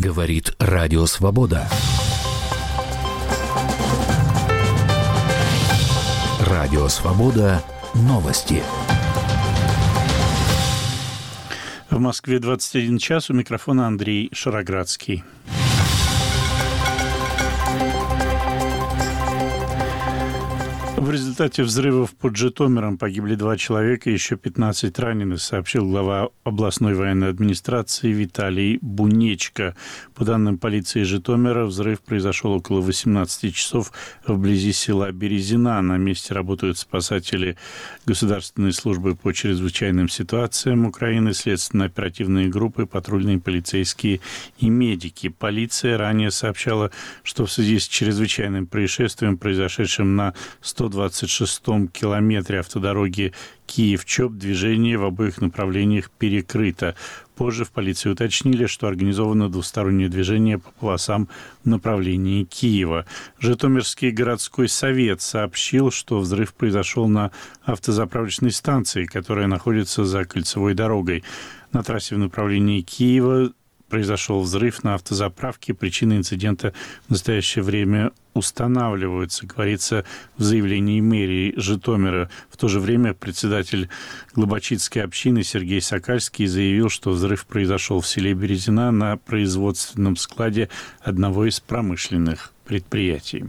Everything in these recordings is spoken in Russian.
Говорит Радио Свобода. Радио Свобода. Новости. В Москве 21 час. У микрофона Андрей Шароградский. В результате взрывов под Житомиром погибли 2 человека и еще 15 ранены, сообщил глава областной военной администрации Виталий Бунечко. По данным полиции Житомира, взрыв произошел около 18 часов вблизи села Березина. На месте работают спасатели Государственной службы по чрезвычайным ситуациям Украины, следственно-оперативные группы, патрульные полицейские и медики. Полиция ранее сообщала, что в связи с чрезвычайным происшествием, произошедшим на 126-м километре автодороги Киев-Чоп, движение в обоих направлениях перекрыто. Позже в полиции уточнили, что организовано двустороннее движение по полосам в направлении Киева. Житомирский городской совет сообщил, что взрыв произошел на автозаправочной станции, которая находится за кольцевой дорогой. На трассе в направлении Киева произошел взрыв на автозаправке. Причины инцидента в настоящее время устанавливаются, говорится в заявлении мэрии Житомира. В то же время председатель Глобочицкой общины Сергей Сокальский заявил, что взрыв произошел в селе Березина на производственном складе одного из промышленных предприятий.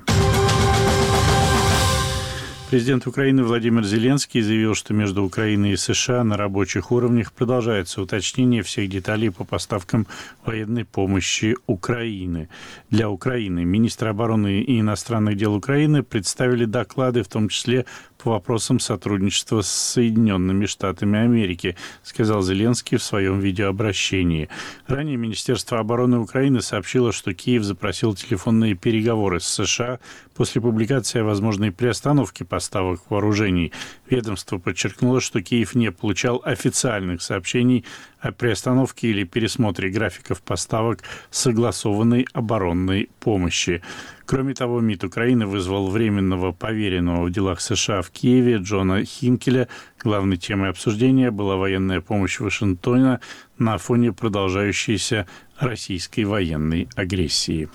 Президент Украины Владимир Зеленский заявил, что между Украиной и США на рабочих уровнях продолжается уточнение всех деталей по поставкам военной помощи Украины. Для Украины министр обороны и иностранных дел Украины представили доклады, в том числе по вопросам сотрудничества с Соединенными Штатами Америки, сказал Зеленский в своем видеообращении. Ранее Министерство обороны Украины сообщило, что Киев запросил телефонные переговоры с США после публикации о возможной приостановке поставок вооружений. Ведомство подчеркнуло, что Киев не получал официальных сообщений о приостановке или пересмотре графиков поставок согласованной оборонной помощи. Кроме того, МИД Украины вызвал временного поверенного в делах США в Киеве Джона Хинкеля. Главной темой обсуждения была военная помощь Вашингтона на фоне продолжающейся российской военной агрессии.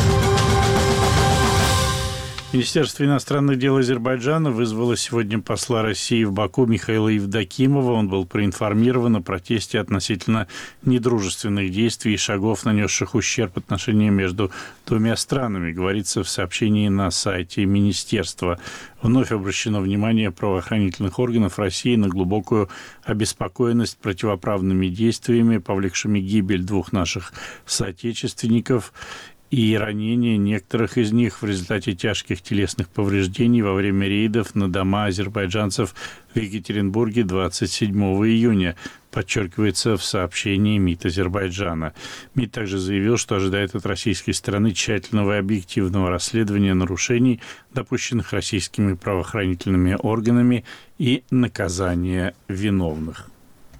Министерство иностранных дел Азербайджана вызвало сегодня посла России в Баку Михаила Евдокимова. Он был проинформирован о протесте относительно недружественных действий и шагов, нанесших ущерб отношениям между двумя странами, говорится в сообщении на сайте министерства. Вновь обращено внимание правоохранительных органов России на глубокую обеспокоенность противоправными действиями, повлекшими гибель 2 наших соотечественников и ранение некоторых из них в результате тяжких телесных повреждений во время рейдов на дома азербайджанцев в Екатеринбурге 27 июня, подчеркивается в сообщении МИД Азербайджана. МИД также заявил, что ожидает от российской стороны тщательного и объективного расследования нарушений, допущенных российскими правоохранительными органами, и наказания виновных.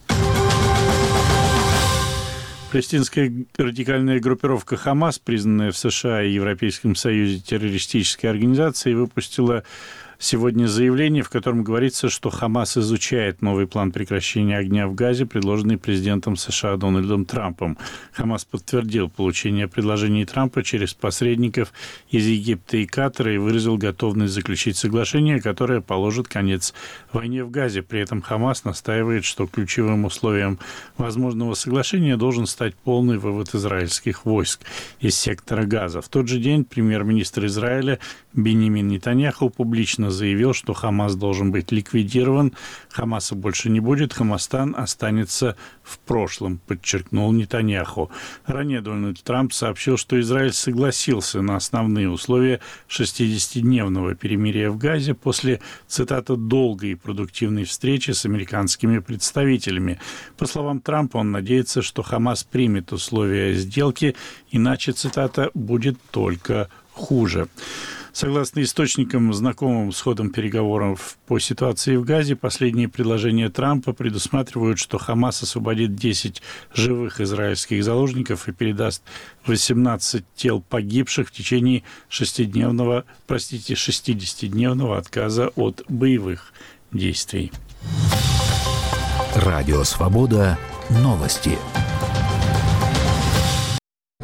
Палестинская радикальная группировка «Хамас», признанная в США и Европейском Союзе террористической организацией, выпустила сегодня заявление, в котором говорится, что «Хамас» изучает новый план прекращения огня в Газе, предложенный президентом США Дональдом Трампом. «Хамас» подтвердил получение предложений Трампа через посредников из Египта и Катара и выразил готовность заключить соглашение, которое положит конец войне в Газе. При этом «Хамас» настаивает, что ключевым условием возможного соглашения должен стать полный вывод израильских войск из сектора Газа. В тот же день премьер-министр Израиля Биньямин Нетаньяху публично заявил, что «Хамас» должен быть ликвидирован. «Хамаса» больше не будет, «Хамастан» останется в прошлом, подчеркнул Нетаньяху. Ранее Дональд Трамп сообщил, что Израиль согласился на основные условия 60-дневного перемирия в Газе после, цитата, «долгой и продуктивной встречи с американскими представителями». По словам Трампа, он надеется, что «Хамас» примет условия сделки, иначе, цитата, «будет только хуже». Согласно источникам, знакомым с ходом переговоров по ситуации в Газе, последние предложения Трампа предусматривают, что «Хамас» освободит 10 живых израильских заложников и передаст 18 тел погибших в течение 60-дневного отказа от боевых действий. Радио «Свобода». Новости.